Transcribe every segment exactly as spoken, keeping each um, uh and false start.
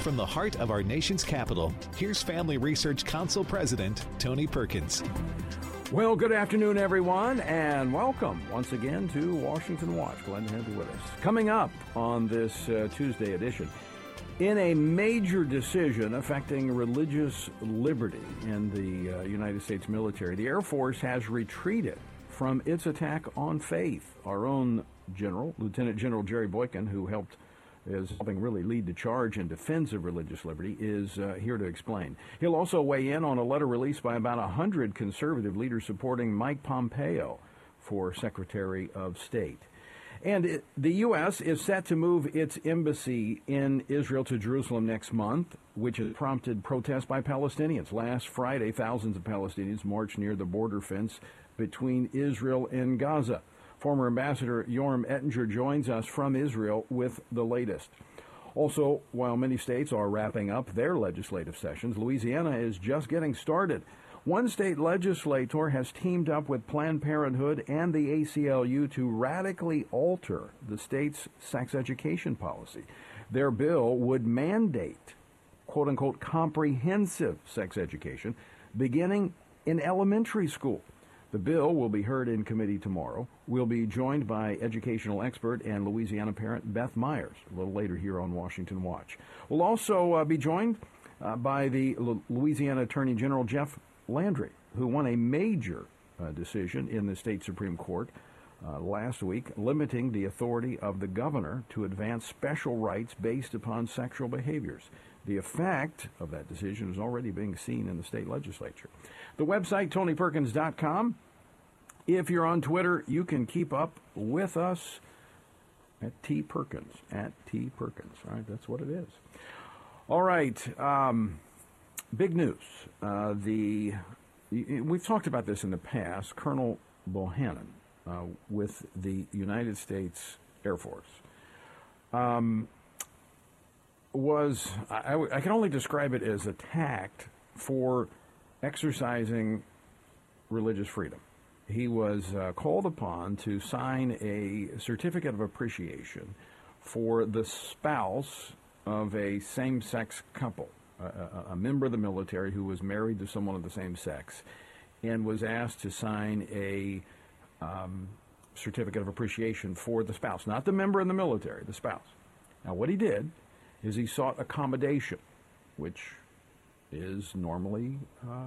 From the heart of our nation's capital, here's Family Research Council President Tony Perkins. Well, good afternoon, everyone, and welcome once again to Washington Watch. Glad to have you with us. Coming up on this uh, Tuesday edition, in a major decision affecting religious liberty in the uh, United States military, the Air Force has retreated from its attack on faith. Our own General, Lieutenant General Jerry Boykin, who helped is helping really lead the charge in defense of religious liberty, is uh, here to explain. He'll also weigh in on a letter released by about one hundred conservative leaders supporting Mike Pompeo for Secretary of State. And it, the U S is set to move its embassy in Israel to Jerusalem next month, which has prompted protests by Palestinians. Last Friday, thousands of Palestinians marched near the border fence between Israel and Gaza. Former Ambassador Yoram Ettinger joins us from Israel with the latest. Also, while many states are wrapping up their legislative sessions, Louisiana is just getting started. One state legislator has teamed up with Planned Parenthood and the A C L U to radically alter the state's sex education policy. Their bill would mandate, quote-unquote, comprehensive sex education beginning in elementary school. The bill will be heard in committee tomorrow. We'll be joined by educational expert and Louisiana parent Beth Myers a little later here on Washington Watch. We'll also uh, be joined uh, by the L- Louisiana Attorney General Jeff Landry, who won a major uh, decision in the state Supreme Court uh, last week, limiting the authority of the governor to advance special rights based upon sexual behaviors. The effect of that decision is already being seen in the state legislature. The website, tony perkins dot com. If you're on Twitter, you can keep up with us at T Perkins, at T Perkins. All right, that's what it is. All right, um, big news. Uh, the we've talked about this in the past. Colonel Bohannon uh, with the United States Air Force um, was, I, I can only describe it as attacked for exercising religious freedom. He was uh, called upon to sign a certificate of appreciation for the spouse of a same-sex couple, a, a, a member of the military who was married to someone of the same sex, and was asked to sign a um, certificate of appreciation for the spouse, not the member in the military, the spouse. Now, what he did is he sought accommodation, which is normally uh,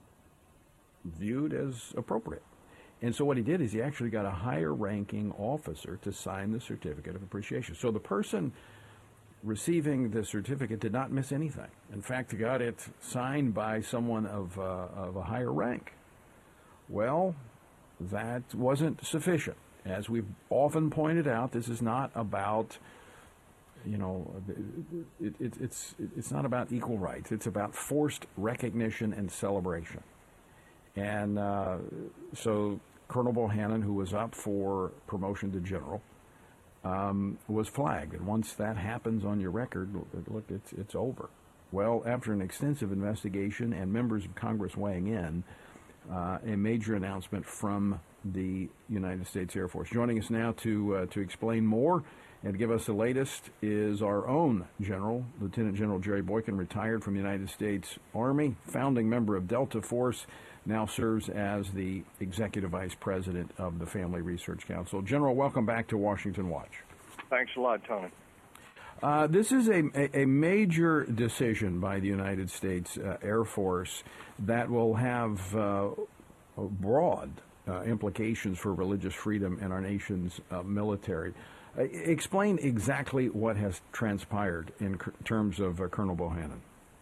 viewed as appropriate. And so what he did is he actually got a higher-ranking officer to sign the certificate of appreciation. So the person receiving the certificate did not miss anything. In fact, he got it signed by someone of, uh, of a higher rank. Well, that wasn't sufficient. As we've often pointed out, this is not about, you know, it, it, it's, it's not about equal rights. It's about forced recognition and celebration. And uh, so Colonel Bohannon, who was up for promotion to general, um, was flagged. And once that happens on your record, look, it's it's over. Well, after an extensive investigation and members of Congress weighing in, uh, a major announcement from the United States Air Force. Joining us now to uh, to explain more and give us the latest is our own General, Lieutenant General Jerry Boykin, retired from the United States Army, founding member of Delta Force, now serves as the Executive Vice President of the Family Research Council. General, welcome back to Washington Watch. Thanks a lot, Tony. Uh, this is a, a, a major decision by the United States uh, Air Force that will have uh, broad uh, implications for religious freedom in our nation's uh, military. Uh, explain exactly what has transpired in c- terms of uh, Colonel Bohannon.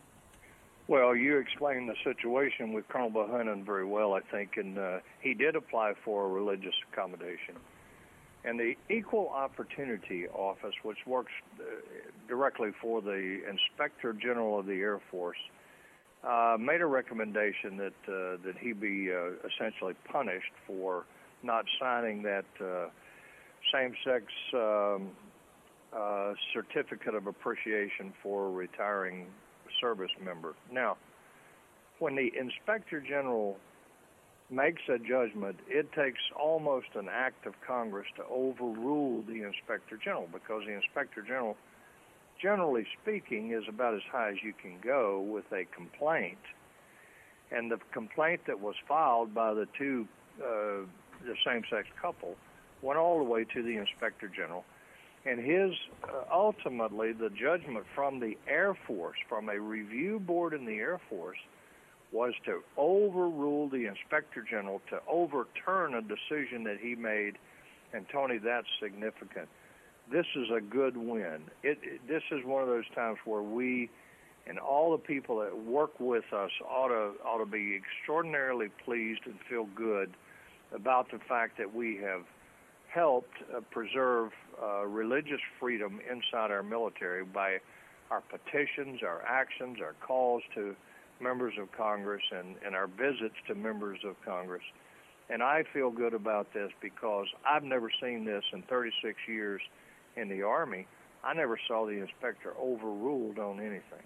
Well, you explained the situation with Colonel Bohannon very well, I think, and uh, he did apply for a religious accommodation. And the Equal Opportunity Office, which works uh, directly for the Inspector General of the Air Force, uh, made a recommendation that uh, that he be uh, essentially punished for not signing that uh, same-sex um, uh, certificate of appreciation for a retiring service member. Now, when the Inspector General makes a judgment, it takes almost an act of Congress to overrule the Inspector General, because the Inspector General generally speaking, is about as high as you can go with a complaint. And the complaint that was filed by the two, uh, the same-sex couple, went all the way to the Inspector General. And his, uh, ultimately, the judgment from the Air Force, from a review board in the Air Force, was to overrule the Inspector General, to overturn a decision that he made. And, Tony, that's significant. This is a good win. It, it, this is one of those times where we and all the people that work with us ought to, ought to be extraordinarily pleased and feel good about the fact that we have helped uh, preserve uh, religious freedom inside our military by our petitions, our actions, our calls to members of Congress, and, and our visits to members of Congress. And I feel good about this because I've never seen this in thirty-six years in the Army. I never saw the inspector overruled on anything.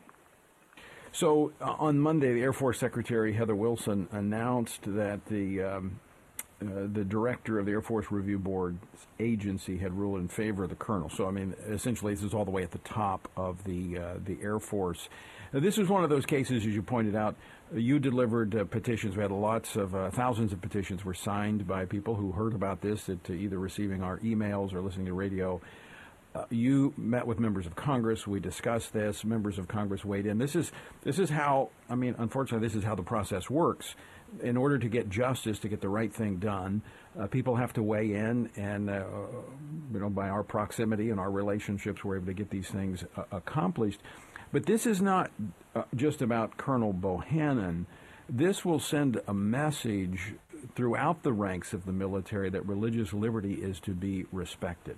So uh, on Monday, the Air Force Secretary Heather Wilson announced that the um, uh, the director of the Air Force Review Board agency had ruled in favor of the colonel. So, I mean, essentially, this is all the way at the top of the uh, the Air Force. Now, this is one of those cases, as you pointed out. You delivered uh, petitions. We had lots of uh, thousands of petitions were signed by people who heard about this, at uh, either receiving our emails or listening to radio. Uh, you met with members of Congress. We discussed this. Members of Congress weighed in. This is this is how, I mean, unfortunately, this is how the process works. In order to get justice, to get the right thing done, uh, people have to weigh in, and uh, you know, by our proximity and our relationships, we're able to get these things uh, accomplished. But this is not uh, just about Colonel Bohannon. This will send a message throughout the ranks of the military that religious liberty is to be respected.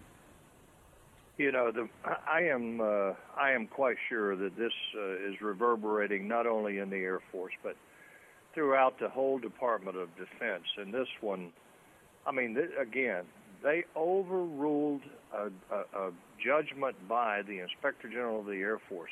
You know, the, I am uh, I am quite sure that this uh, is reverberating not only in the Air Force, but throughout the whole Department of Defense. And this one, I mean, th- again, they overruled a, a, a judgment by the Inspector General of the Air Force.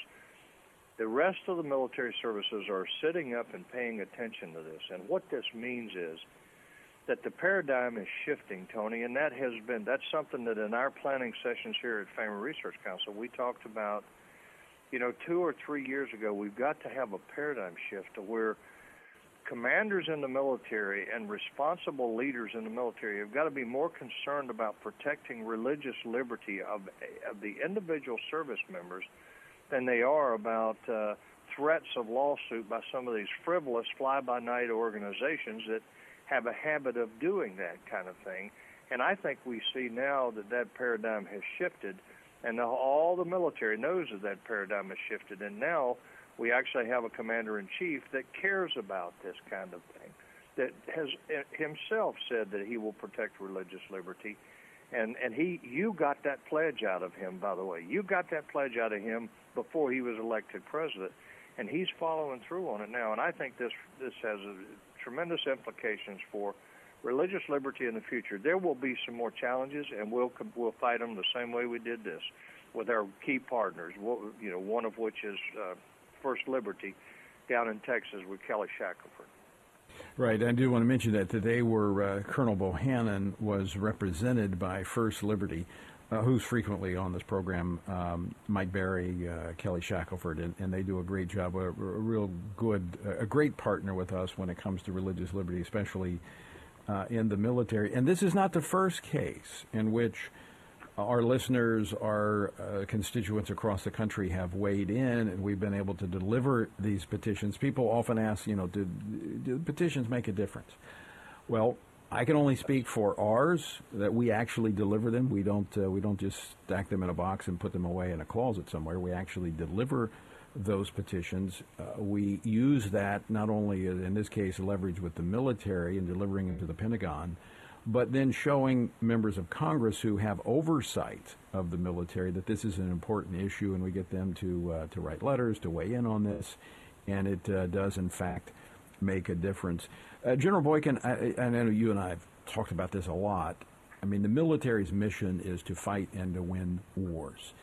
The rest of the military services are sitting up and paying attention to this. And what this means is that the paradigm is shifting, Tony, and that has been, that's something that in our planning sessions here at Family Research Council, we talked about, you know, two or three years ago. We've got to have a paradigm shift to where commanders in the military and responsible leaders in the military have got to be more concerned about protecting religious liberty of, of the individual service members than they are about uh, threats of lawsuit by some of these frivolous fly-by-night organizations that have a habit of doing that kind of thing. And I think we see now that that paradigm has shifted, and the, all the military knows that that paradigm has shifted, and now we actually have a commander-in-chief that cares about this kind of thing, that has himself said that he will protect religious liberty. And and he, you got that pledge out of him, by the way. You got that pledge out of him before he was elected president, and he's following through on it now. And I think this this has a, tremendous implications for religious liberty in the future. There will be some more challenges, and we'll we'll fight them the same way we did this with our key partners. You know, one of which is uh, First Liberty down in Texas with Kelly Shackelford. Right. I do want to mention that today where uh, Colonel Bohannon was represented by First Liberty, uh, who's frequently on this program, um, Mike Berry, uh, Kelly Shackelford, and, and they do a great job, a, a real good, a great partner with us when it comes to religious liberty, especially uh, in the military. And this is not the first case in which our listeners, our uh, constituents across the country have weighed in, and we've been able to deliver these petitions. People often ask, you know, do, do petitions make a difference? Well, I can only speak for ours, that we actually deliver them. We don't uh, we don't just stack them in a box and put them away in a closet somewhere. We actually deliver those petitions. Uh, we use that not only, in this case, leverage with the military and delivering them to the Pentagon, but then showing members of Congress who have oversight of the military that this is an important issue, and we get them to uh, to write letters, to weigh in on this, and it uh, does, in fact, make a difference. Uh, General Boykin, I, I know you and I have talked about this a lot. I mean, the military's mission is to fight and to win wars.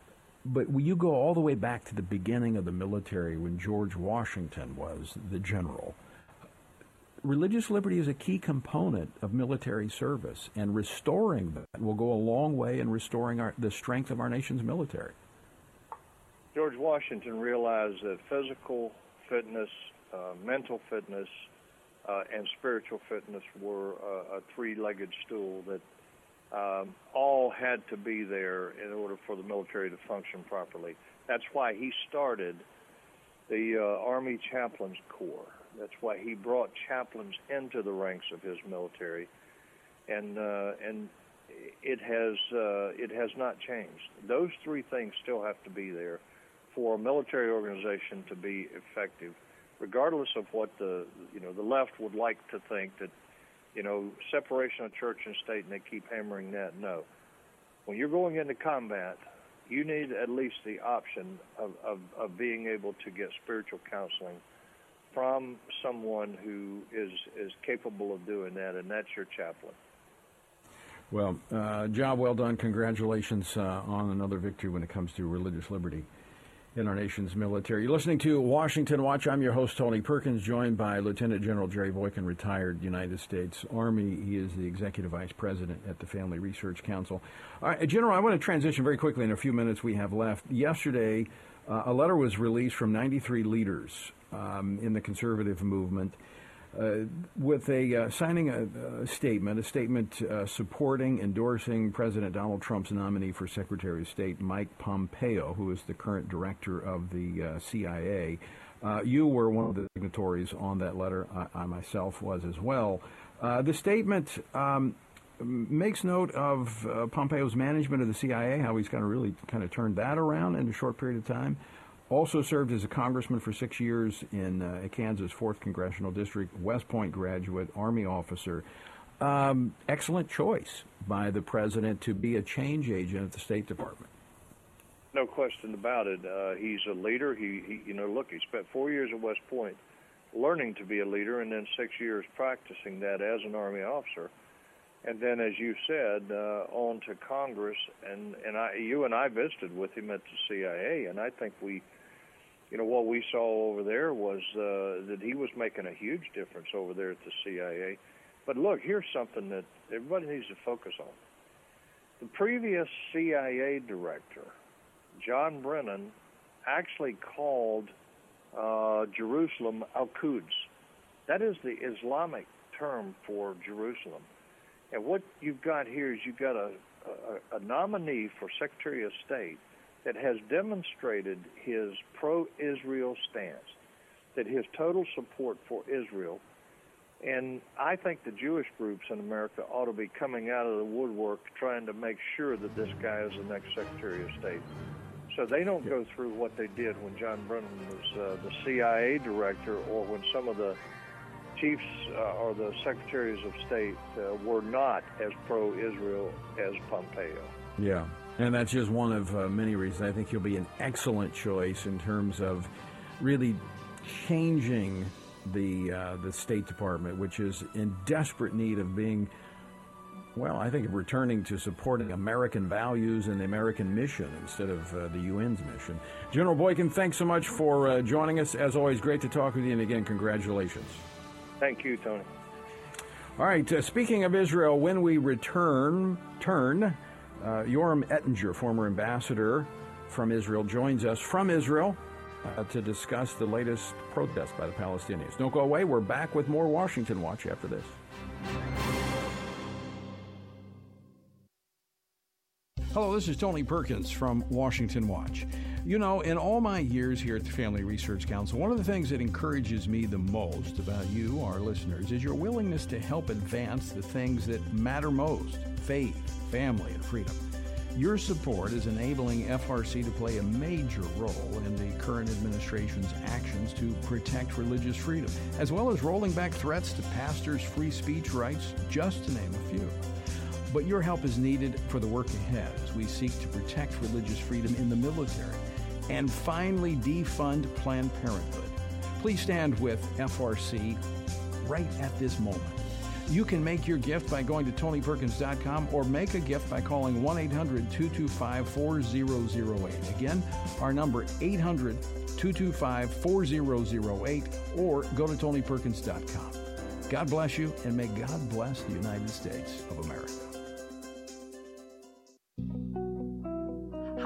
But when you go all the way back to the beginning of the military when George Washington was the general, religious liberty is a key component of military service, and restoring that will go a long way in restoring our, the strength of our nation's military. George Washington realized that physical fitness, uh, mental fitness, uh, and spiritual fitness were uh, a three-legged stool that um, all had to be there in order for the military to function properly. That's why he started the uh, Army Chaplains Corps. That's why he brought chaplains into the ranks of his military, and uh, and it has uh, it has not changed. Those three things still have to be there for a military organization to be effective, regardless of what the you know the left would like to think that you know separation of church and state, and they keep hammering that. No, when you're going into combat, you need at least the option of, of, of being able to get spiritual counseling from someone who is is capable of doing that, and that's your chaplain. Well, uh, job well done. Congratulations uh, on another victory when it comes to religious liberty in our nation's military. You're listening to Washington Watch. I'm your host, Tony Perkins, joined by Lieutenant General Jerry Boykin, retired United States Army. He is the Executive Vice President at the Family Research Council. All right, General, I want to transition very quickly in a few minutes we have left. Yesterday, uh, a letter was released from ninety-three leaders um, in the conservative movement uh, with a uh, signing a, a statement, a statement uh, supporting, endorsing President Donald Trump's nominee for Secretary of State, Mike Pompeo, who is the current director of the uh, C I A. Uh, you were one of the signatories on that letter. I, I myself was as well. Uh, the statement um, makes note of uh, Pompeo's management of the C I A, how he's kind of really kind of turned that around in a short period of time. Also served as a congressman for six years in uh, Kansas' fourth Congressional District, West Point graduate, Army officer. Um, excellent choice by the president to be a change agent at the State Department. No question about it. Uh, he's a leader. He, he, you know, look, he spent four years at West Point learning to be a leader, and then six years practicing that as an Army officer. And then, as you said, uh, on to Congress, and, and I, you and I visited with him at the C I A, and I think we, you know, what we saw over there was uh, that he was making a huge difference over there at the C I A. But look, here's something that everybody needs to focus on. The previous C I A director, John Brennan, actually called uh, Jerusalem Al-Quds. That is the Islamic term for Jerusalem. And what you've got here is you've got a, a, a nominee for Secretary of State that has demonstrated his pro-Israel stance, that his total support for Israel. And I think the Jewish groups in America ought to be coming out of the woodwork trying to make sure that this guy is the next Secretary of State. So they don't go through what they did when John Brennan was uh, the C I A director, or when some of the chiefs uh, or the secretaries of state uh, were not as pro-Israel as Pompeo. Yeah, and that's just one of uh, many reasons. I think he'll be an excellent choice in terms of really changing the uh, the State Department, which is in desperate need of being, well, I think of returning to supporting American values and the American mission instead of uh, the U N's mission. General Boykin, thanks so much for uh, joining us. As always, great to talk with you, and again, congratulations. Thank you, Tony. All right, uh, speaking of Israel, when we return, turn, uh, Yoram Ettinger, former ambassador from Israel, joins us from Israel uh, to discuss the latest protest by the Palestinians. Don't go away. We're back with more Washington Watch after this. Hello, this is Tony Perkins from Washington Watch. You know, in all my years here at the Family Research Council, one of the things that encourages me the most about you, our listeners, is your willingness to help advance the things that matter most: faith, family, and freedom. Your support is enabling F R C to play a major role in the current administration's actions to protect religious freedom, as well as rolling back threats to pastors' free speech rights, just to name a few. But your help is needed for the work ahead as we seek to protect religious freedom in the military and finally defund Planned Parenthood. Please stand with F R C right at this moment. You can make your gift by going to tony perkins dot com or make a gift by calling one eight hundred two two five four zero zero eight. Again, our number eight hundred two two five four zero zero eight, or go to tony perkins dot com. God bless you, and may God bless the United States of America.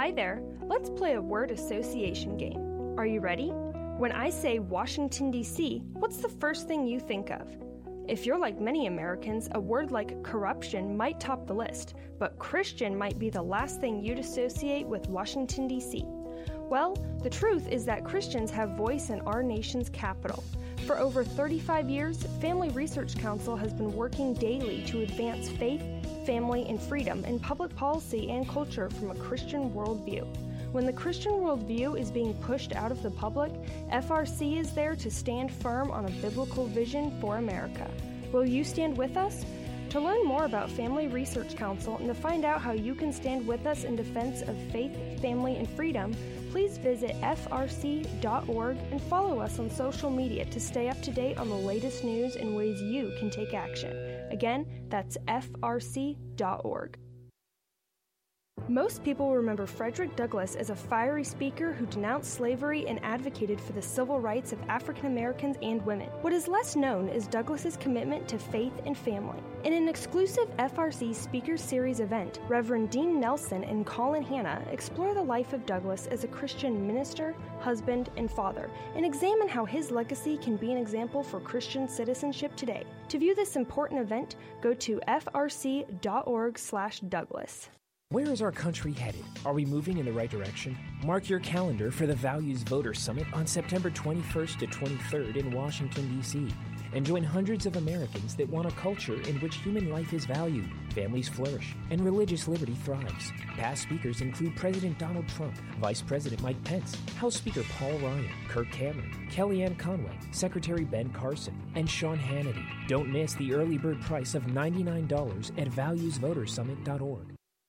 Hi there. Let's play a word association game. Are you ready? When I say Washington, D C, what's the first thing you think of? If you're like many Americans, a word like corruption might top the list, but Christian might be the last thing you'd associate with Washington, D C. Well, the truth is that Christians have voice in our nation's capital. For over thirty-five years, Family Research Council has been working daily to advance faith, family, and freedom in public policy and culture from a Christian worldview. When the Christian worldview is being pushed out of the public, F R C is there to stand firm on a biblical vision for America. Will you stand with us? To learn more about Family Research Council and to find out how you can stand with us in defense of faith, family, and freedom, please visit F R C dot org and follow us on social media to stay up to date on the latest news and ways you can take action. Again, that's F R C dot org. Most people remember Frederick Douglass as a fiery speaker who denounced slavery and advocated for the civil rights of African Americans and women. What is less known is Douglass's commitment to faith and family. In an exclusive F R C Speaker Series event, Reverend Dean Nelson and Colin Hanna explore the life of Douglass as a Christian minister, husband, and father, and examine how his legacy can be an example for Christian citizenship today. To view this important event, go to F R C dot org slash Douglass. Where is our country headed? Are we moving in the right direction? Mark your calendar for the Values Voter Summit on September twenty-first to twenty-third in Washington, D C and join hundreds of Americans that want a culture in which human life is valued, families flourish, and religious liberty thrives. Past speakers include President Donald Trump, Vice President Mike Pence, House Speaker Paul Ryan, Kirk Cameron, Kellyanne Conway, Secretary Ben Carson, and Sean Hannity. Don't miss the early bird price of ninety-nine dollars at values voter summit dot org.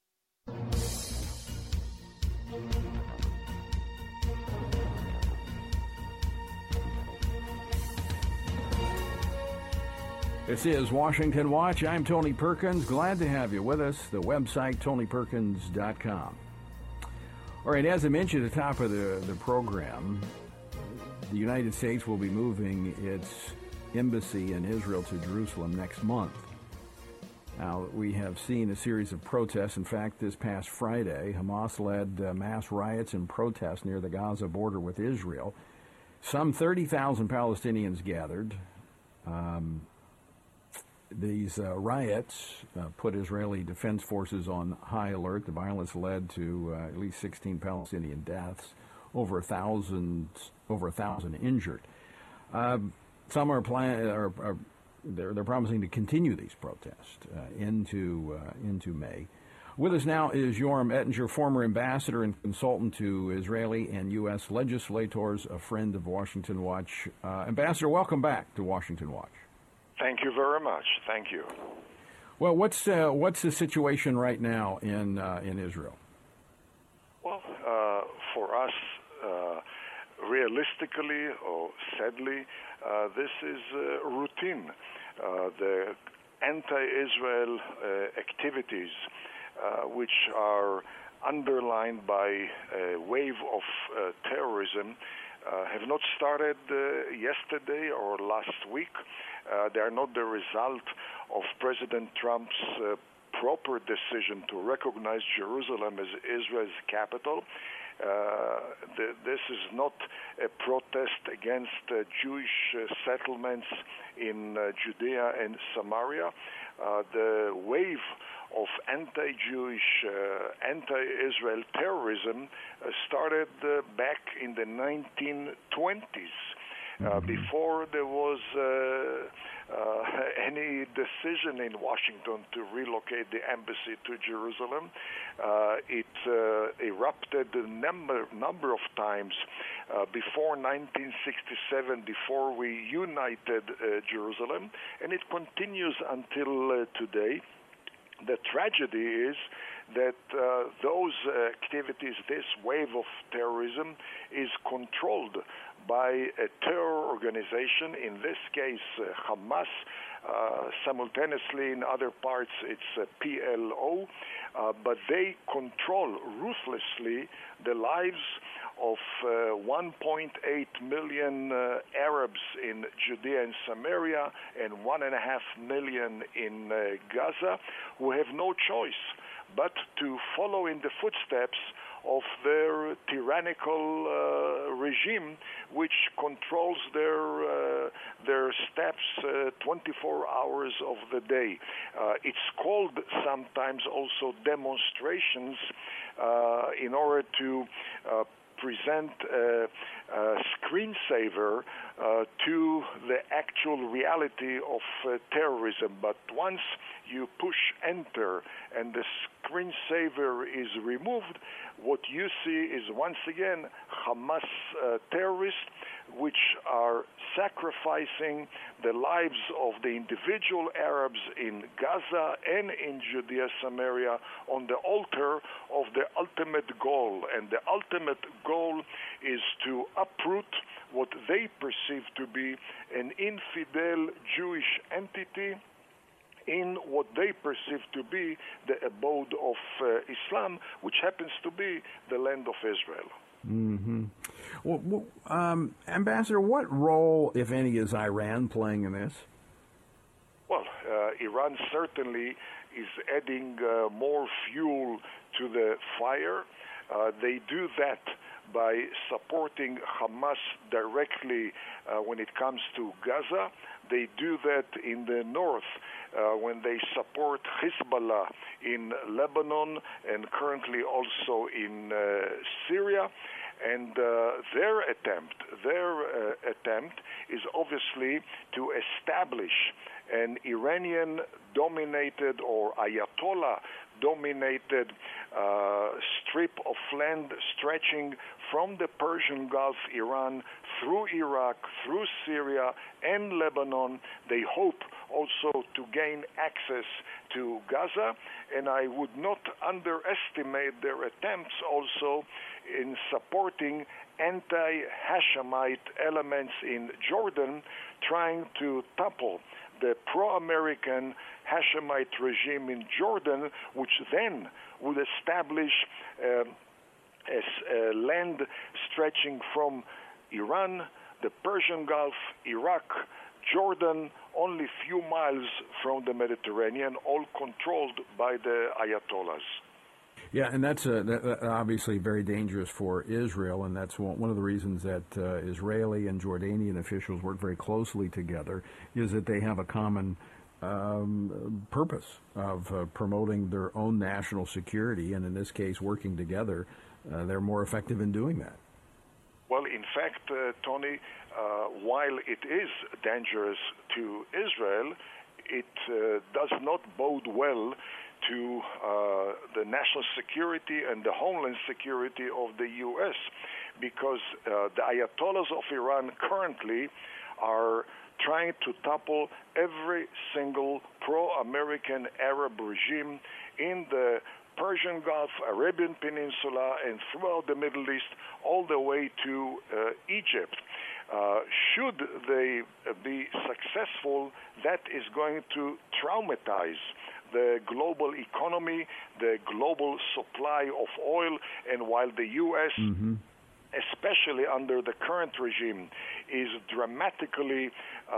This is Washington Watch. I'm Tony Perkins. Glad to have you with us. The website, tony perkins dot com. All right, as I mentioned at the top of the, the program, the United States will be moving its embassy in Israel to Jerusalem next month. Now, we have seen a series of protests. In fact, this past Friday, Hamas led uh, mass riots and protests near the Gaza border with Israel. Some thirty thousand Palestinians gathered. Um, these uh, riots uh, put Israeli defense forces on high alert. The violence led to uh, at least sixteen Palestinian deaths, over a thousand, over a thousand injured. Uh, some are plan- are, are They're, they're promising to continue these protests uh, into uh, into May. With us now is Yoram Ettinger, former ambassador and consultant to Israeli and U S legislators, a friend of Washington Watch. Uh, Ambassador, welcome back to Washington Watch. Thank you very much. Thank you. Well, what's uh, what's the situation right now in uh, in Israel? Well, uh, for us, uh, realistically or sadly, uh, this is uh, routine. Uh, the anti-Israel uh, activities, uh, which are underlined by a wave of uh, terrorism, uh, have not started uh, yesterday or last week. Uh, they are not the result of President Trump's uh, proper decision to recognize Jerusalem as Israel's capital. Uh, the, this is not a protest against uh, Jewish uh, settlements in uh, Judea and Samaria. Uh, the wave of anti-Jewish, uh, anti-Israel terrorism uh, started uh, back in the nineteen twenties. Uh, before there was uh, uh, any decision in Washington to relocate the embassy to Jerusalem, uh, it uh, erupted a number, number of times uh, before nineteen sixty-seven, before we united uh, Jerusalem, and it continues until uh, today. The tragedy is that uh, those uh, activities, this wave of terrorism, is controlled by a terror organization, in this case uh, Hamas, uh, simultaneously in other parts it's uh, P L O, uh, but they control ruthlessly the lives of uh, one point eight million uh, Arabs in Judea and Samaria and one point five million in uh, Gaza, who have no choice but to follow in the footsteps of their tyrannical uh, regime, which controls their uh, their steps uh, twenty-four hours of the day. Uh, it's called sometimes also demonstrations uh, in order to uh, present a, a screensaver uh, to the actual reality of uh, terrorism. But once you push enter and the screensaver is removed, what you see is once again Hamas uh, terrorists which are sacrificing the lives of the individual Arabs in Gaza and in Judea, Samaria on the altar of the ultimate goal. And the ultimate goal is to uproot what they perceive to be an infidel Jewish entity in what they perceive to be the abode of uh, Islam, which happens to be the land of Israel. Mm-hmm. Well, um, Ambassador, what role, if any, is Iran playing in this? Well, uh, Iran certainly is adding uh, more fuel to the fire. Uh, they do that by supporting Hamas directly uh, when it comes to Gaza. They do that in the north uh, when they support Hezbollah in Lebanon and currently also in uh, Syria. And uh, their attempt, their uh, attempt is obviously to establish an Iranian-dominated or Ayatollah-dominated uh, strip of land stretching from the Persian Gulf, Iran, through Iraq, through Syria, and Lebanon. They hope also to gain access to Gaza, and I would not underestimate their attempts also in supporting anti-Hashemite elements in Jordan, trying to topple the pro-American Hashemite regime in Jordan, which then would establish uh, a land stretching from Iran, the Persian Gulf, Iraq, Jordan, only few miles from the Mediterranean, all controlled by the Ayatollahs. Yeah, and that's uh, that, obviously very dangerous for Israel, and that's one of the reasons that uh, Israeli and Jordanian officials work very closely together, is that they have a common um, purpose of uh, promoting their own national security, and in this case, working together, uh, they're more effective in doing that. Well, in fact, uh, Tony, uh, while it is dangerous to Israel, it uh, does not bode well to uh, the national security and the homeland security of the U S, because uh, the Ayatollahs of Iran currently are trying to topple every single pro-American Arab regime in the Persian Gulf, Arabian Peninsula, and throughout the Middle East, all the way to uh, Egypt. Uh, should they uh, be successful, that is going to traumatize the global economy, the global supply of oil, and while the U S, mm-hmm. especially under the current regime, is dramatically uh,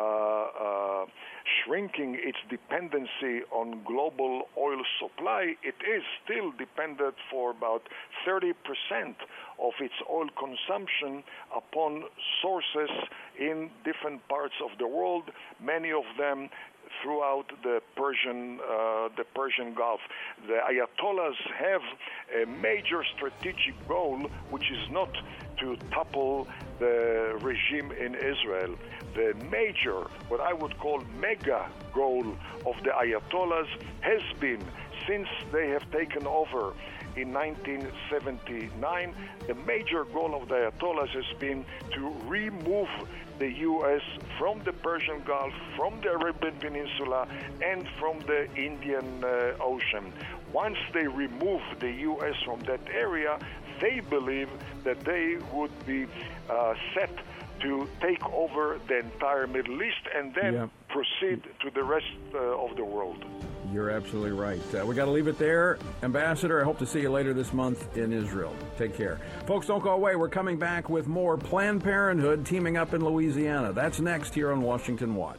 uh, shrinking its dependency on global oil supply, it is still dependent for about thirty percent of its oil consumption upon sources in different parts of the world, many of them throughout the Persian uh, the Persian Gulf. The Ayatollahs have a major strategic goal, which is not to topple the regime in Israel. The major, what I would call mega goal of the Ayatollahs has been, since they have taken over in nineteen seventy-nine, the major goal of the Ayatollahs has been to remove the U S from the Persian Gulf, from the Arabian Peninsula, and from the Indian uh, Ocean. Once they remove the U S from that area, they believe that they would be uh, set to take over the entire Middle East and then yeah. proceed to the rest uh, of the world. You're absolutely right. Uh, we got to leave it there. Ambassador, I hope to see you later this month in Israel. Take care. Folks, don't go away. We're coming back with more Planned Parenthood teaming up in Louisiana. That's next here on Washington Watch.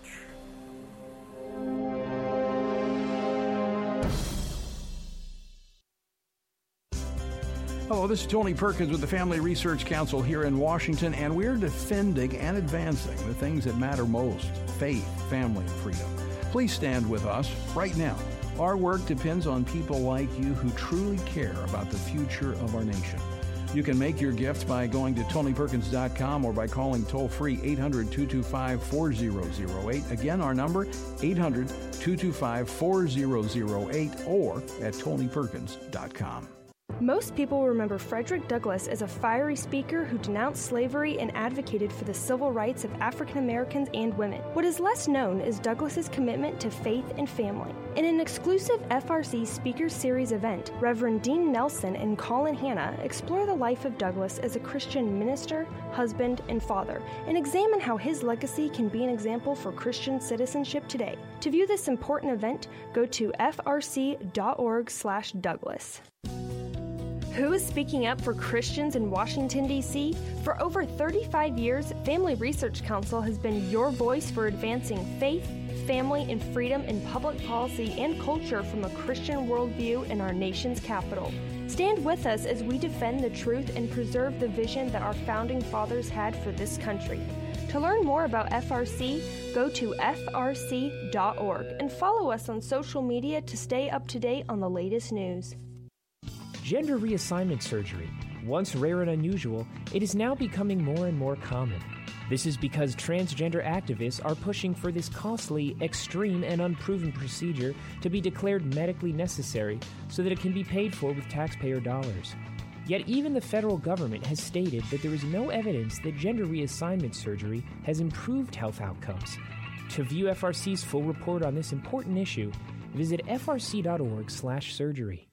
Hello, this is Tony Perkins with the Family Research Council here in Washington, and we're defending and advancing the things that matter most: faith, family, and freedom. Please stand with us right now. Our work depends on people like you who truly care about the future of our nation. You can make your gift by going to tony perkins dot com or by calling toll-free eight hundred, two two five, four zero zero eight. Again, our number, eight hundred, two two five, four zero zero eight, or at tony perkins dot com. Most people remember Frederick Douglass as a fiery speaker who denounced slavery and advocated for the civil rights of African Americans and women. What is less known is Douglass's commitment to faith and family. In an exclusive F R C Speaker Series event, Reverend Dean Nelson and Colin Hanna explore the life of Douglass as a Christian minister, husband, and father, and examine how his legacy can be an example for Christian citizenship today. To view this important event, go to f r c dot org slash Douglass. Who is speaking up for Christians in Washington, D C? For over thirty-five years, Family Research Council has been your voice for advancing faith, family, and freedom in public policy and culture from a Christian worldview in our nation's capital. Stand with us as we defend the truth and preserve the vision that our founding fathers had for this country. To learn more about F R C, go to f r c dot org and follow us on social media to stay up to date on the latest news. Gender reassignment surgery. Once rare and unusual, it is now becoming more and more common. This is because transgender activists are pushing for this costly, extreme, and unproven procedure to be declared medically necessary so that it can be paid for with taxpayer dollars. Yet even the federal government has stated that there is no evidence that gender reassignment surgery has improved health outcomes. To view F R C's full report on this important issue, visit f r c dot org slash surgery.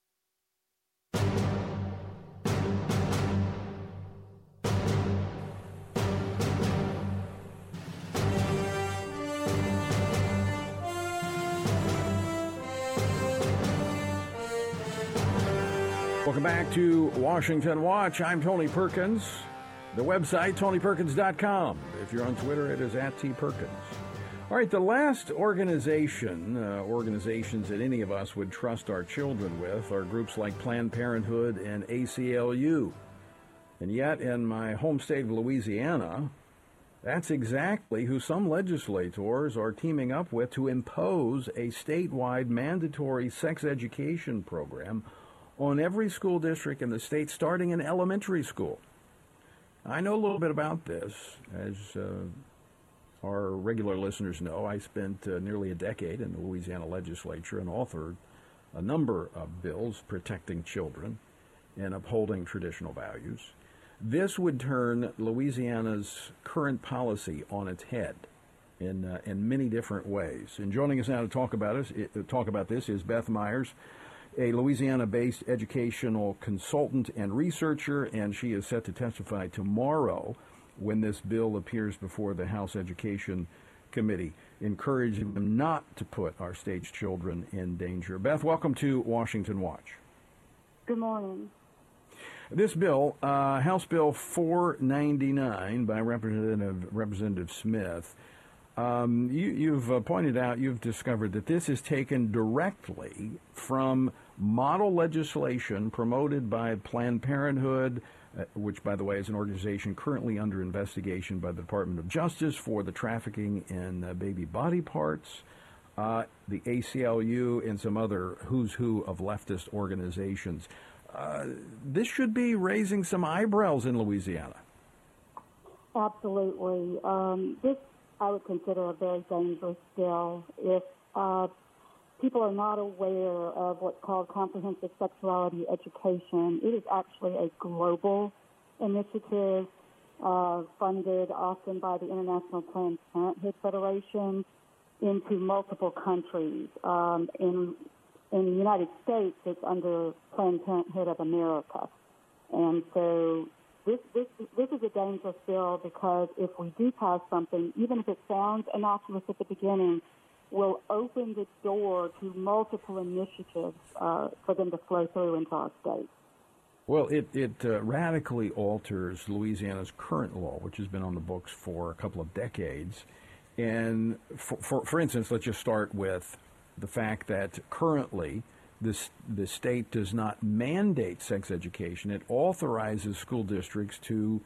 Welcome back to Washington Watch. I'm Tony Perkins. The website, tony perkins dot com. If you're on Twitter, it is at T Perkins. All right, the last organization, uh, organizations that any of us would trust our children with are groups like Planned Parenthood and A C L U. And yet, in my home state of Louisiana, that's exactly who some legislators are teaming up with to impose a statewide mandatory sex education program on every school district in the state, starting in elementary school. I know a little bit about this. As uh, our regular listeners know, I spent uh, nearly a decade in the Louisiana legislature and authored a number of bills protecting children and upholding traditional values. This would turn Louisiana's current policy on its head in uh, in many different ways. And joining us now to talk about us, talk about this is Beth Myers, a Louisiana-based educational consultant and researcher, and she is set to testify tomorrow when this bill appears before the House Education Committee, encouraging them not to put our state's children in danger. Beth, welcome to Washington Watch. Good morning. This bill, uh, House Bill four ninety-nine by Representative Representative Smith, Um, you, you've uh, pointed out, you've discovered that this is taken directly from model legislation promoted by Planned Parenthood, uh, which, by the way, is an organization currently under investigation by the Department of Justice for the trafficking in uh, baby body parts, uh, the A C L U, and some other who's who of leftist organizations. Uh, this should be raising some eyebrows in Louisiana. Absolutely. Um, this I would consider a very dangerous bill. If uh, people are not aware of what's called comprehensive sexuality education, it is actually a global initiative uh, funded often by the International Planned Parenthood Federation into multiple countries. Um, in, in the United States, it's under Planned Parenthood of America. And so This, this this is a dangerous bill because if we do pass something, even if it sounds innocuous at the beginning, will open the door to multiple initiatives uh, for them to flow through into our state. Well, it, it uh, radically alters Louisiana's current law, which has been on the books for a couple of decades. And for, for, for instance, let's just start with the fact that currently this, the state does not mandate sex education. It authorizes school districts to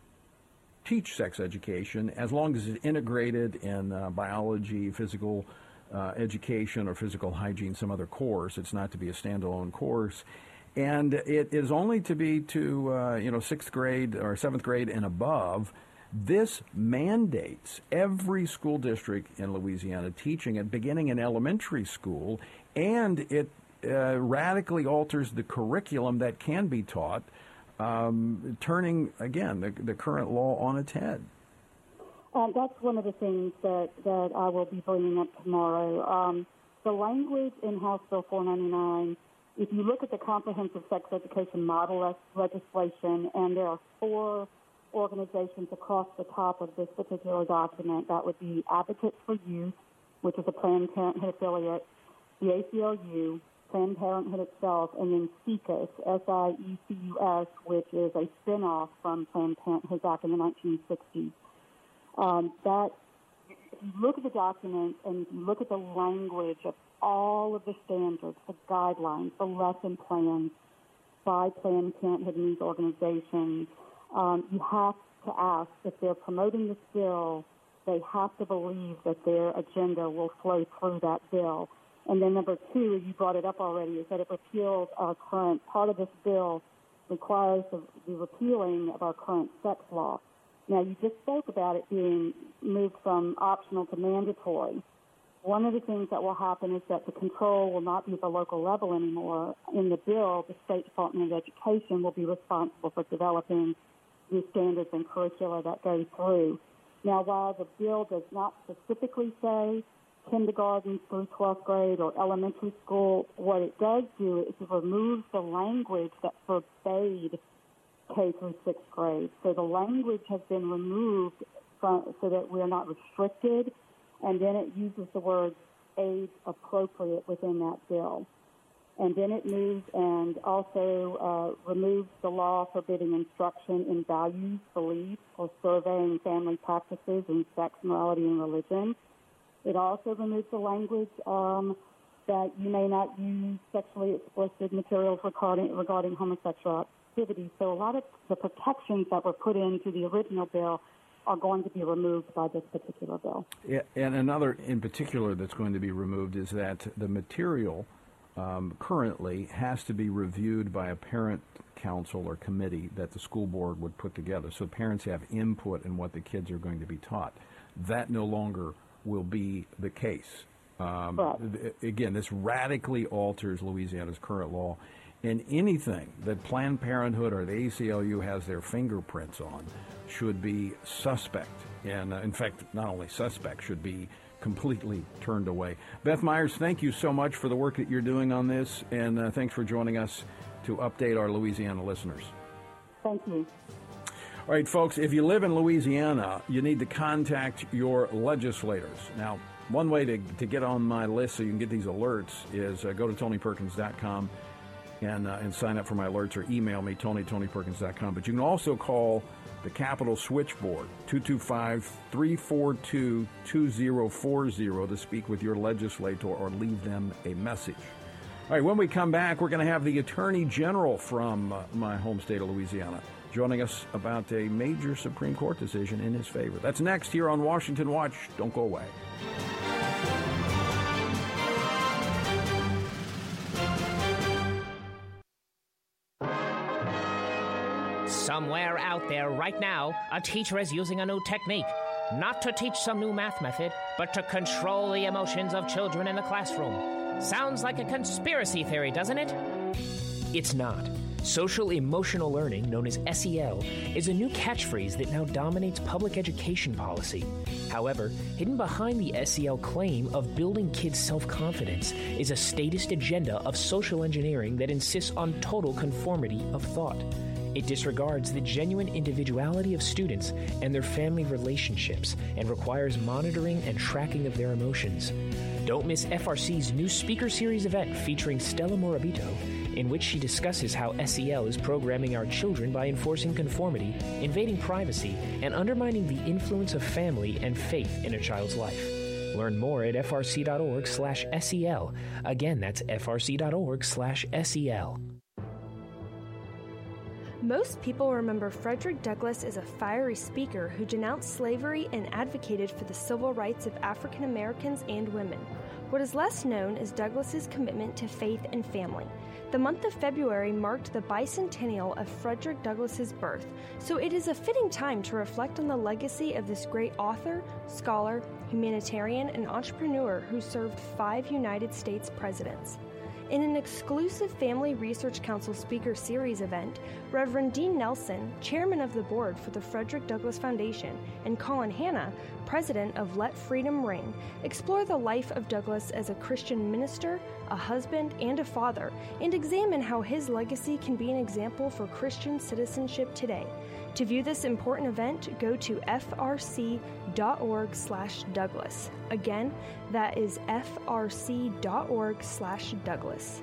teach sex education as long as it's integrated in uh, biology, physical uh, education, or physical hygiene, some other course. It's not to be a standalone course. And it is only to be to, uh, you know, sixth grade or seventh grade and above. This mandates every school district in Louisiana teaching it beginning in elementary school, and it uh, radically alters the curriculum that can be taught, um, turning, again, the, the current law on its head. Um, that's one of the things that, that I will be bringing up tomorrow. Um, the language in House Bill four ninety-nine, if you look at the comprehensive sex education model legislation, and there are four organizations across the top of this particular document, that would be Advocates for Youth, which is a Planned Parenthood affiliate, the A C L U, Planned Parenthood itself, and then SIECUS, S I E C U S, which is a spinoff from Planned Parenthood back in the nineteen sixties. Um, that, if you look at the document and if you look at the language of all of the standards, the guidelines, the lesson plans by Planned Parenthood and these organizations, um, you have to ask, if they're promoting this bill, they have to believe that their agenda will flow through that bill. And then number two, you brought it up already, is that it repeals our current, part of this bill requires the, the repealing of our current sex law. Now, you just spoke about it being moved from optional to mandatory. One of the things that will happen is that the control will not be at the local level anymore. In the bill, the State Department of Education will be responsible for developing the standards and curricula that go through. Now, while the bill does not specifically say kindergarten through twelfth grade or elementary school, what it does do is it removes the language that forbade K through sixth grade. So the language has been removed from, so that we are not restricted, and then it uses the word age appropriate within that bill. And then it moves and also uh, removes the law forbidding instruction in values, beliefs, or surveying family practices in sex, morality, and religion. It also removes the language um, that you may not use sexually explicit materials regarding, regarding homosexual activity. So a lot of the protections that were put into the original bill are going to be removed by this particular bill. Yeah, and another in particular that's going to be removed is that the material um, currently has to be reviewed by a parent council or committee that the school board would put together. So parents have input in what the kids are going to be taught. That no longer will be the case. Um, right. Again, this radically alters Louisiana's current law. And anything that Planned Parenthood or the A C L U has their fingerprints on should be suspect. And, uh, in fact, not only suspect, should be completely turned away. Beth Myers, thank you so much for the work that you're doing on this, and uh, thanks for joining us to update our Louisiana listeners. Thank you. All right, folks, if you live in Louisiana, you need to contact your legislators. Now, one way to, to get on my list so you can get these alerts is uh, go to Tony Perkins dot com. And, uh, and sign up for my alerts, or email me, Tony, Tony Perkins dot com. But you can also call the Capitol switchboard, two two five, three four two, two zero four zero, to speak with your legislator or leave them a message. All right, when we come back, we're going to have the Attorney General from uh, my home state of Louisiana joining us about a major Supreme Court decision in his favor. That's next here on Washington Watch. Don't go away. Somewhere out there right now, a teacher is using a new technique. Not to teach some new math method, but to control the emotions of children in the classroom. Sounds like a conspiracy theory, doesn't it? It's not. Social Emotional Learning, known as S E L, is a new catchphrase that now dominates public education policy. However, hidden behind the S E L claim of building kids' self-confidence is a statist agenda of social engineering that insists on total conformity of thought. It disregards the genuine individuality of students and their family relationships and requires monitoring and tracking of their emotions. Don't miss F R C's new Speaker Series event featuring Stella Morabito, in which she discusses how S E L is programming our children by enforcing conformity, invading privacy, and undermining the influence of family and faith in a child's life. Learn more at f r c dot org slash S E L. Again, that's f r c dot org slash S E L. Most people remember Frederick Douglass as a fiery speaker who denounced slavery and advocated for the civil rights of African Americans and women. What is less known is Douglass's commitment to faith and family. The month of February marked the bicentennial of Frederick Douglass's birth, so it is a fitting time to reflect on the legacy of this great author, scholar, humanitarian, and entrepreneur who served five United States presidents. In an exclusive Family Research Council Speaker Series event, Reverend Dean Nelson, chairman of the board for the Frederick Douglass Foundation, and Colin Hanna, president of Let Freedom Ring, explore the life of Douglass as a Christian minister, a husband, and a father, and examine how his legacy can be an example for Christian citizenship today. To view this important event, go to f r c dot org slash Douglass. Again, that is f r c dot org slash Douglass.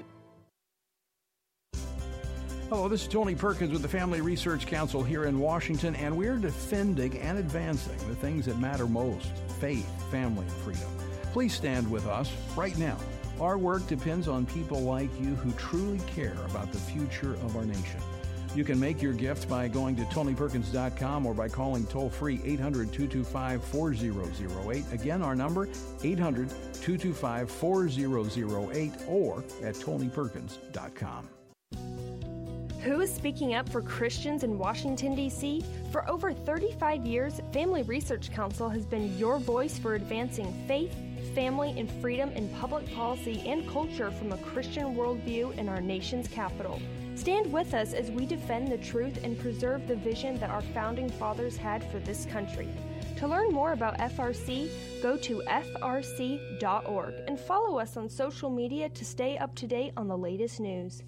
Hello, this is Tony Perkins with the Family Research Council here in Washington, and we're defending and advancing the things that matter most: faith, family, and freedom. Please stand with us right now. Our work depends on people like you who truly care about the future of our nation. You can make your gift by going to tony perkins dot com or by calling toll-free eight hundred, two two five, four zero zero eight. Again, our number, eight hundred, two two five, four zero zero eight, or at tony perkins dot com. Who is speaking up for Christians in Washington, D C? For over thirty-five years, Family Research Council has been your voice for advancing faith, family, and freedom in public policy and culture from a Christian worldview in our nation's capital. Stand with us as we defend the truth and preserve the vision that our founding fathers had for this country. To learn more about F R C, go to f r c dot org and follow us on social media to stay up to date on the latest news.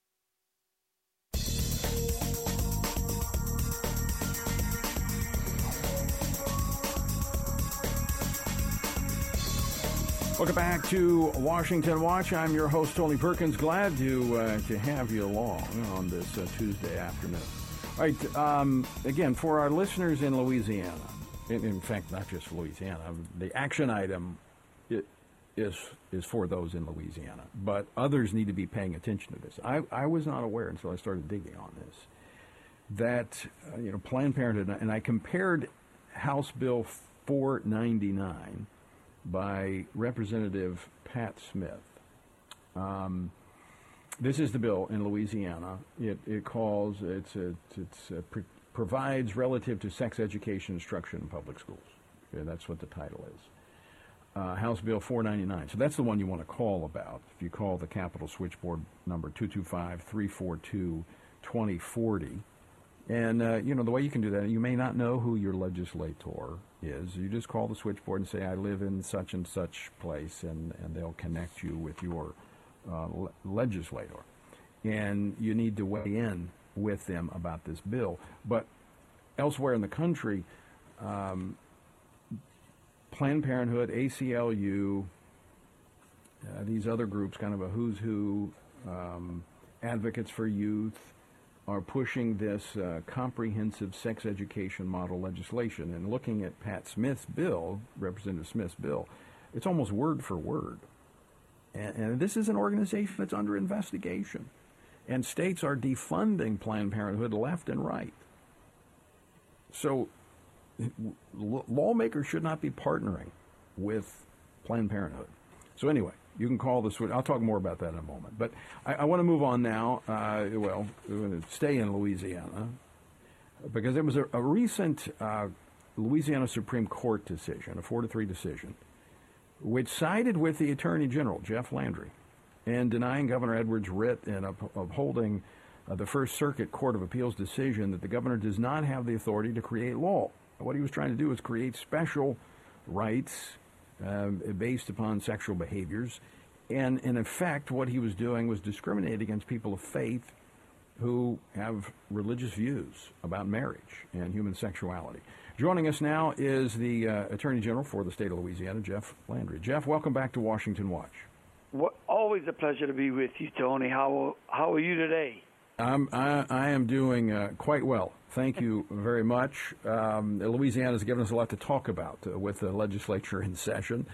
Welcome back to Washington Watch. I'm your host, Tony Perkins. Glad to uh, to have you along on this uh, Tuesday afternoon. All right, um, again, for our listeners in Louisiana, in, in fact, not just Louisiana, the action item it, is is for those in Louisiana, but others need to be paying attention to this. I, I was not aware until I started digging on this that uh, you know Planned Parenthood, and I compared House Bill four ninety-nine by Representative Pat Smith. Um, this is the bill in Louisiana. It, it calls, it's a, it's a pre- provides relative to sex education instruction in public schools. Okay, that's what the title is. Uh, House Bill four ninety-nine. So that's the one you want to call about. If you call the Capitol switchboard number two two five, three four two, two zero four zero. And, uh, you know, the way you can do that, you may not know who your legislator is. You just call the switchboard and say, I live in such and such place, and, and they'll connect you with your uh, le- legislator. And you need to weigh in with them about this bill. But elsewhere in the country, um, Planned Parenthood, A C L U, uh, these other groups, kind of a who's who, um, advocates for youth, are pushing this uh, comprehensive sex education model legislation. And looking at Pat Smith's bill, Representative Smith's bill, it's almost word for word. And, and this is an organization that's under investigation. And states are defunding Planned Parenthood left and right. So l- lawmakers should not be partnering with Planned Parenthood. So anyway, you can call this. I'll talk more about that in a moment. But I, I want to move on now. Uh, well, stay in Louisiana, because there was a, a recent uh, Louisiana Supreme Court decision, a four to three decision, which sided with the Attorney General, Jeff Landry, in denying Governor Edwards' writ and up, upholding uh, the First Circuit Court of Appeals decision that the governor does not have the authority to create law. What he was trying to do was create special rights Uh, based upon sexual behaviors. And in effect, what he was doing was discriminating against people of faith who have religious views about marriage and human sexuality. Joining us now is the uh, Attorney General for the state of Louisiana, Jeff Landry. Jeff, welcome back to Washington Watch. Well, always a pleasure to be with you, Tony. How how are you today? I'm, I, I am doing uh, quite well. Thank you very much. Um, Louisiana has given us a lot to talk about uh, with the legislature in session.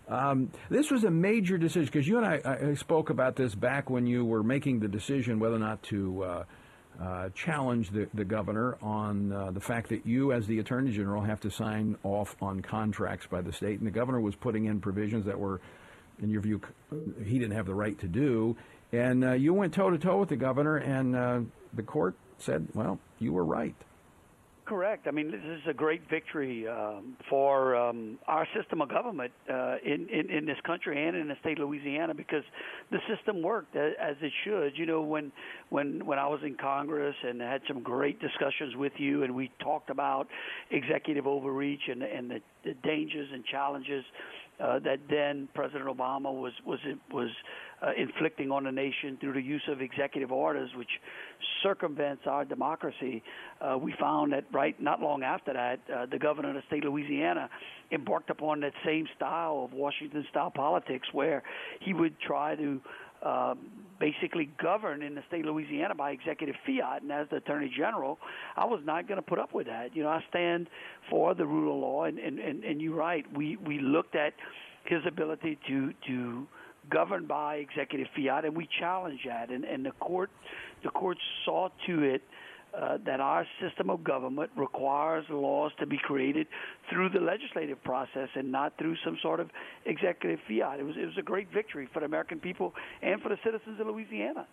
Um, this was a major decision because you and I, I spoke about this back when you were making the decision whether or not to uh, uh, challenge the, the governor on uh, the fact that you, as the Attorney General, have to sign off on contracts by the state. And the governor was putting in provisions that were, in your view, he didn't have the right to do. And uh, you went toe-to-toe with the governor, and uh, the court said, well, you were right. Correct. I mean, this is a great victory um, for um, our system of government uh, in, in, in this country and in the state of Louisiana, because the system worked as, as it should. You know, when when when I was in Congress and had some great discussions with you, and we talked about executive overreach and, and the, the dangers and challenges uh, that then President Obama was was was uh, inflicting on the nation through the use of executive orders, which circumvents our democracy. Uh, we found that right not long after that, uh, the governor of the state of Louisiana embarked upon that same style of Washington-style politics, where he would try to uh, basically govern in the state of Louisiana by executive fiat. And as the Attorney General, I was not going to put up with that. You know, I stand for the rule of law, and, and, and, and you're right. We we looked at his ability to to govern by executive fiat, and we challenged that. And, and the court the court saw to it uh, that our system of government requires laws to be created through the legislative process and not through some sort of executive fiat. It was it was a great victory for the American people and for the citizens of Louisiana.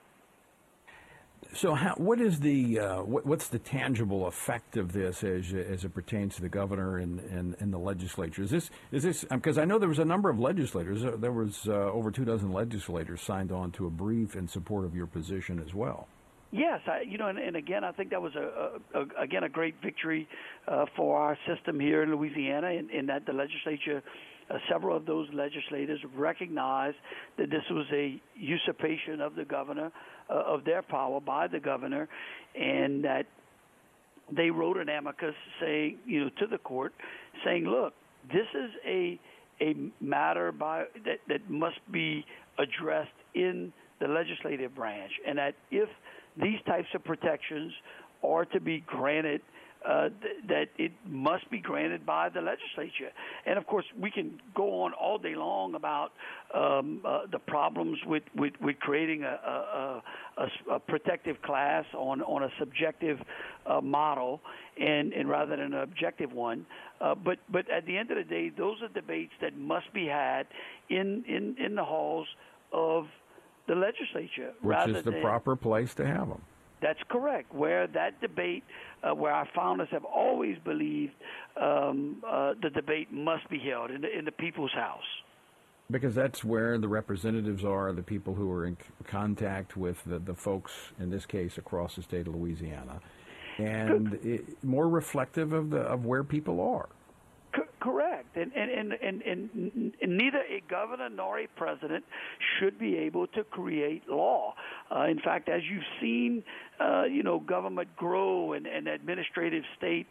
So, how, what is the uh, what, what's the tangible effect of this as as it pertains to the governor and, and, and the legislature? Is this is this because I know there was a number of legislators. Uh, there was uh, over two dozen legislators signed on to a brief in support of your position as well. Yes, I, you know, and, and again, I think that was a, a, a again a great victory uh, for our system here in Louisiana, in, in that the legislature. Uh, several of those legislators recognized that this was a usurpation of the governor, uh, of their power by the governor, and that they wrote an amicus saying, you know, to the court, saying, look, this is a a matter by that, that must be addressed in the legislative branch, and that if these types of protections are to be granted, Uh, th- that it must be granted by the legislature. And, of course, we can go on all day long about um, uh, the problems with, with, with creating a, a, a, a protective class on, on a subjective uh, model and, and rather than an objective one. Uh, but, but at the end of the day, those are debates that must be had in, in, in the halls of the legislature. Which is the than, proper place to have them. That's correct, where that debate, uh, where our founders have always believed um, uh, the debate must be held in the, in the people's house. Because that's where the representatives are, the people who are in c- contact with the, the folks, in this case, across the state of Louisiana, and it, more reflective of the of where people are. C- correct. And and, and, and, and and neither a governor nor a president should be able to create law. Uh, in fact, as you've seen, uh, you know, government grow and, and administrative state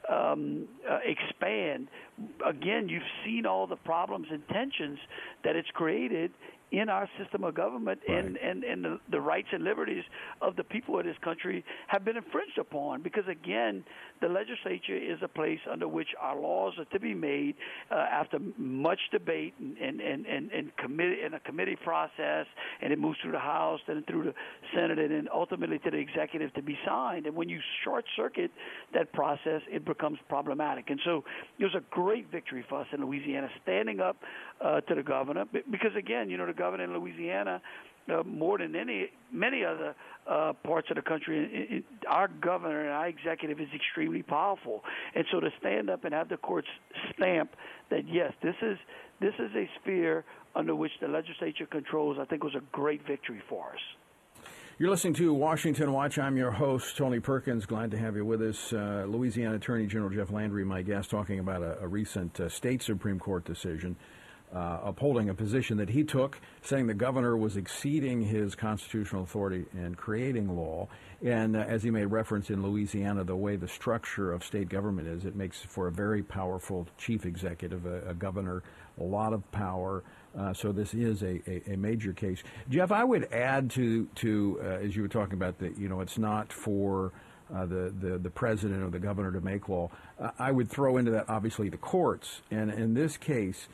um, uh, expand, again, you've seen all the problems and tensions that it's created in our system of government, right. and, and, and the, the rights and liberties of the people of this country have been infringed upon because, again, the legislature is a place under which our laws are to be made uh, after much debate and, and, and, and, and committee in a committee process, and it moves through the House, then through the Senate, and then ultimately to the executive to be signed. And when you short-circuit that process, it becomes problematic. And so it was a great victory for us in Louisiana, standing up uh, to the governor, because, again, you know, the governor in Louisiana, uh, more than any many other uh, parts of the country, it, it, our governor and our executive is extremely powerful. And so to stand up and have the courts stamp that, yes, this is this is a sphere under which the legislature controls, I think was a great victory for us. You're listening to Washington Watch. I'm your host, Tony Perkins. Glad to have you with us. Uh, Louisiana Attorney General Jeff Landry, my guest, talking about a, a recent uh, state Supreme Court decision uh, upholding a position that he took, saying the governor was exceeding his constitutional authority and creating law. And uh, as he made reference in Louisiana, the way the structure of state government is, it makes for a very powerful chief executive, a, a governor, a lot of power. Uh, so this is a, a, a major case. Jeff, I would add to, to uh, as you were talking about, that, you know, it's not for uh, the, the, the president or the governor to make law. Uh, I would throw into that, obviously, the courts. And in this case,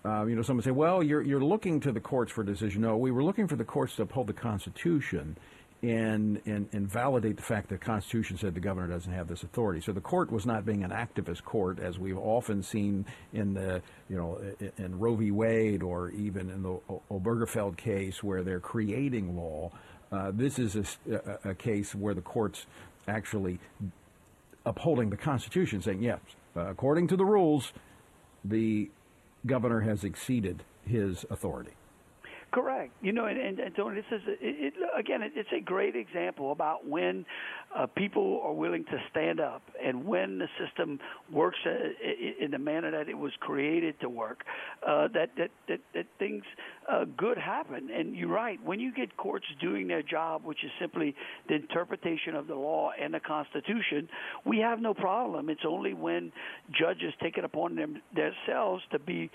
Uh, you know, someone say, well, you're you're looking to the courts for a decision. No, we were looking for the courts to uphold the Constitution and, and, and validate the fact that the Constitution said the governor doesn't have this authority. So the court was not being an activist court, as we've often seen in the, you know, in, in Roe v. Wade or even in the Obergefell case where they're creating law. Uh, this is a, a, a case where the court's actually upholding the Constitution, saying, yes, uh, according to the rules, the governor has exceeded his authority. Correct. You know, and, and, and Tony, this is, it, it, again, it, it's a great example about when uh, people are willing to stand up and when the system works uh, in the manner that it was created to work, uh, that, that, that, that things uh, good happen. And you're right. When you get courts doing their job, which is simply the interpretation of the law and the Constitution, we have no problem. It's only when judges take it upon them themselves to be,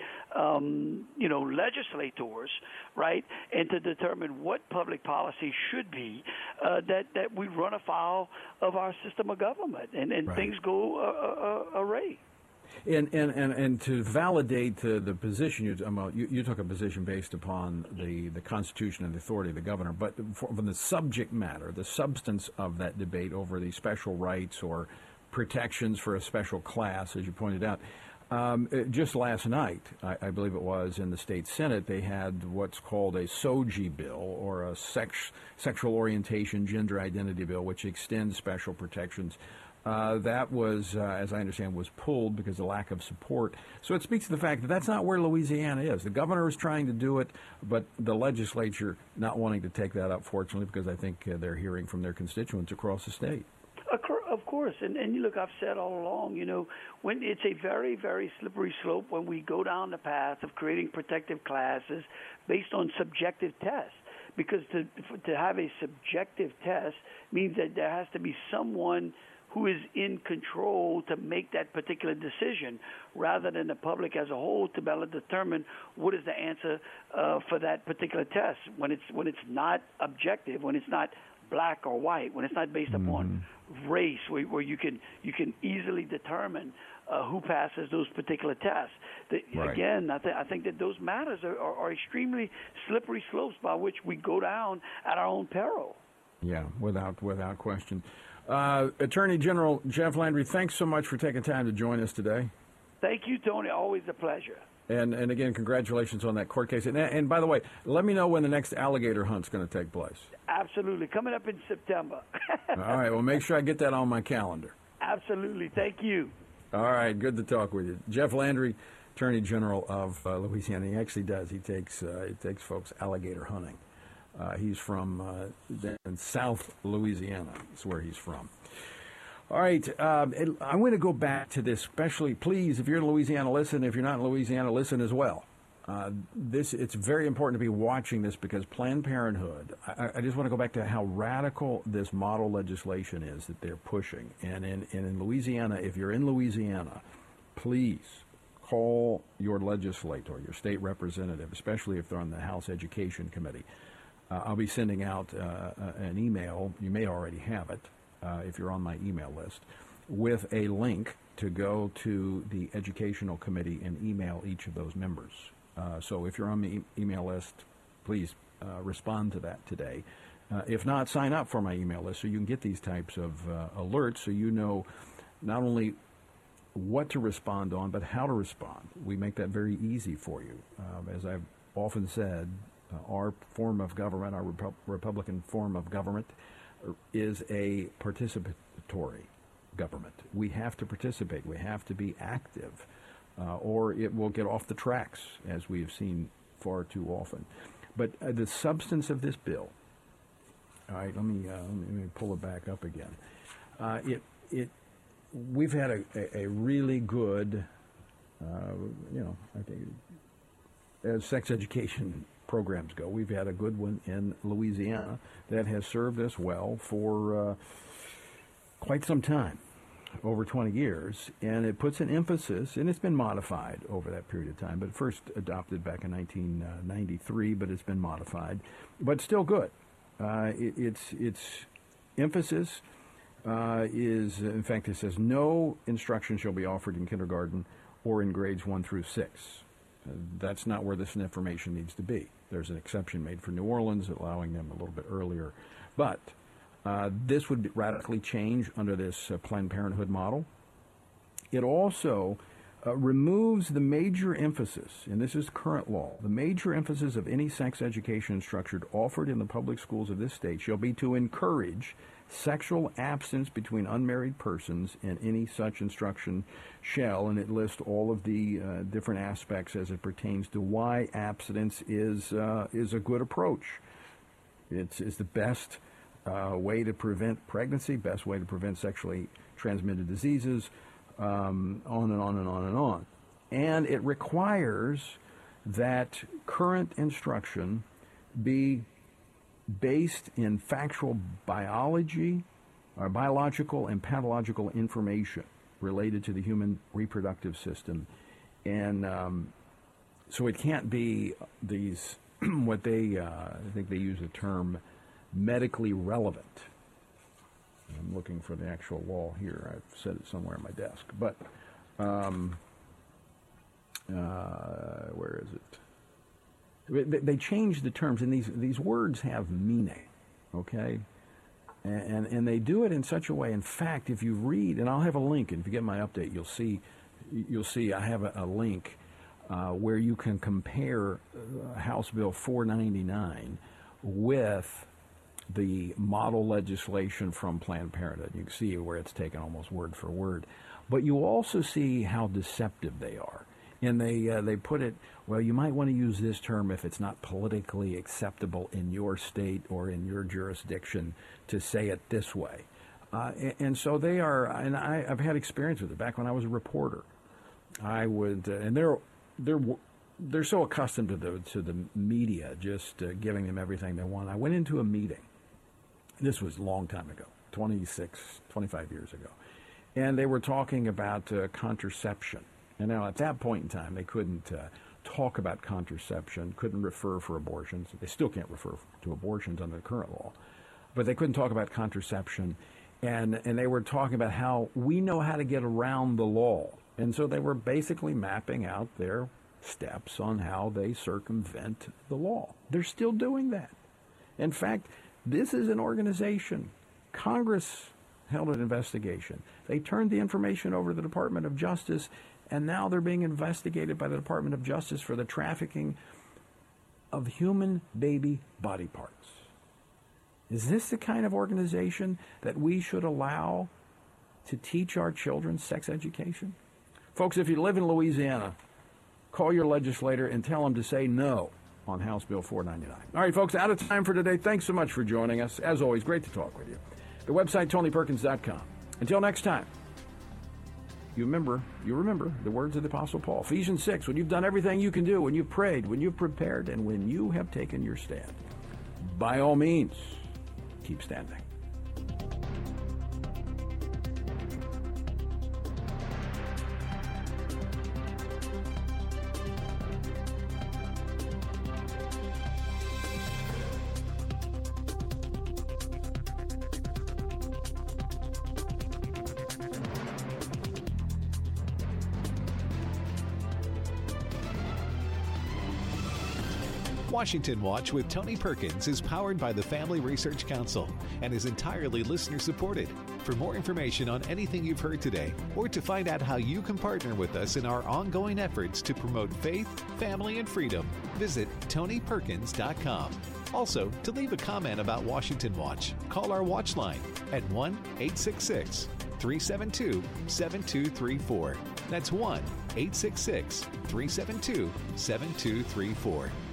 um, you know, legislators, right? And to determine what public policy should be, uh, that, that we run afoul of our system of government, and, and right. things go uh, uh, array. And, and, and, and to validate uh, the position, you, um, you, you took a position based upon the, the Constitution and the authority of the governor, but for, from the subject matter, the substance of that debate over the special rights or protections for a special class, as you pointed out, Um, just last night, I, I believe it was, in the state Senate, they had what's called a SOGI bill, or a sex, sexual orientation, gender identity bill, which extends special protections. Uh, that was, uh, as I understand, was pulled because of lack of support. So it speaks to the fact that that's not where Louisiana is. The governor is trying to do it, but the legislature not wanting to take that up, fortunately, because I think uh, they're hearing from their constituents across the state. Of course, and, and look, I've said all along, you know, when it's a very, very slippery slope when we go down the path of creating protective classes based on subjective tests, because to to have a subjective test means that there has to be someone who is in control to make that particular decision, rather than the public as a whole to be able to determine what is the answer uh, for that particular test. When it's when it's not objective, when it's not black or white, when it's not based mm-hmm. upon race, where, where you can you can easily determine uh, who passes those particular tests. The, right. Again, I, th- I think that those matters are, are, are extremely slippery slopes by which we go down at our own peril. Yeah, without without question. Uh, Attorney General Jeff Landry, thanks so much for taking time to join us today. Thank you, Tony. Always a pleasure. And and again, congratulations on that court case. And, and by the way, let me know when the next alligator hunt's going to take place. Absolutely. Coming up in September. All right. Well, make sure I get that on my calendar. Absolutely. Thank you. All right. Good to talk with you. Jeff Landry, Attorney General of uh, Louisiana. He actually does. He takes, uh, he takes folks alligator hunting. Uh, he's from uh, in South Louisiana. That's where he's from. All right, um, I'm going to go back to this, especially, please, if you're in Louisiana, listen. If you're not in Louisiana, listen as well. Uh, this It's very important to be watching this because Planned Parenthood, I, I just want to go back to how radical this model legislation is that they're pushing. And in, and in Louisiana, if you're in Louisiana, please call your legislator, your state representative, especially if they're on the House Education Committee. Uh, I'll be sending out uh, an email. You may already have it. Uh, if you're on my email list, with a link to go to the Educational Committee and email each of those members. Uh, so if you're on the e- email list, please uh, respond to that today. Uh, if not, sign up for my email list so you can get these types of uh, alerts so you know not only what to respond on, but how to respond. We make that very easy for you. Uh, as I've often said, uh, our form of government, our Repu- Republican form of government, is a participatory government. We have to participate. We have to be active, uh, or it will get off the tracks, as we have seen far too often. But uh, the substance of this bill, all right, let me, uh, let me pull it back up again. Uh, it, it, we've had a, a, a really good, uh, you know, I think, as sex education programs go, we've had a good one in Louisiana that has served us well for uh, quite some time, over twenty years, and it puts an emphasis, and it's been modified over that period of time, but first adopted back in nineteen ninety-three, but it's been modified, but still good. Uh, it, it's, it's emphasis uh, is, in fact, it says no instruction shall be offered in kindergarten or in grades one through six. Uh, that's not where this information needs to be. There's an exception made for New Orleans, allowing them a little bit earlier. But uh, this would radically change under this uh, Planned Parenthood model. It also uh, removes the major emphasis, and this is current law, the major emphasis of any sex education instruction offered in the public schools of this state shall be to encourage sexual abstinence between unmarried persons, and any such instruction shall, and it lists all of the uh, different aspects as it pertains to why abstinence is uh, is a good approach. It's is the best uh, way to prevent pregnancy, best way to prevent sexually transmitted diseases, um, on and on and on and on. And it requires that current instruction be based in factual biology, or biological and pathological information related to the human reproductive system. And um, so it can't be these, what they, uh, I think they use the term medically relevant. I'm looking for the actual law here. I've said it somewhere on my desk. But um, uh, where is it? They changed the terms, and these these words have meaning, okay? And, and they do it in such a way. In fact, if you read, and I'll have a link, and if you get my update, you'll see you'll see I have a, a link uh, where you can compare uh, House Bill four ninety-nine with the model legislation from Planned Parenthood. You can see where it's taken almost word for word, but you also see how deceptive they are. And they uh, they put it, well, you might want to use this term if it's not politically acceptable in your state or in your jurisdiction to say it this way. Uh, and, and so they are, and I, I've had experience with it. Back when I was a reporter, I would, uh, and they're they're they're so accustomed to the to the media just uh, giving them everything they want. I went into a meeting. This was a long time ago, twenty-six, twenty-five years ago, and they were talking about uh, contraception. And now, at that point in time, they couldn't uh, talk about contraception, couldn't refer for abortions. They still can't refer to abortions under the current law. But they couldn't talk about contraception. And, and they were talking about how we know how to get around the law. And so they were basically mapping out their steps on how they circumvent the law. They're still doing that. In fact, this is an organization. Congress held an investigation. They turned the information over to the Department of Justice, and now they're being investigated by the Department of Justice for the trafficking of human baby body parts. Is this the kind of organization that we should allow to teach our children sex education? Folks, if you live in Louisiana, call your legislator and tell them to say no on House Bill four ninety-nine. All right, folks, out of time for today. Thanks so much for joining us. As always, great to talk with you. The website, tony perkins dot com. Until next time. You remember, you remember the words of the Apostle Paul. Ephesians six, when you've done everything you can do, when you've prayed, when you've prepared, and when you have taken your stand, by all means, keep standing. Washington Watch with Tony Perkins is powered by the Family Research Council and is entirely listener-supported. For more information on anything you've heard today, or to find out how you can partner with us in our ongoing efforts to promote faith, family, and freedom, visit tony perkins dot com. Also, to leave a comment about Washington Watch, call our watch line at one eight six six, three seven two, seven two three four. That's one eight six six, three seven two, seven two three four.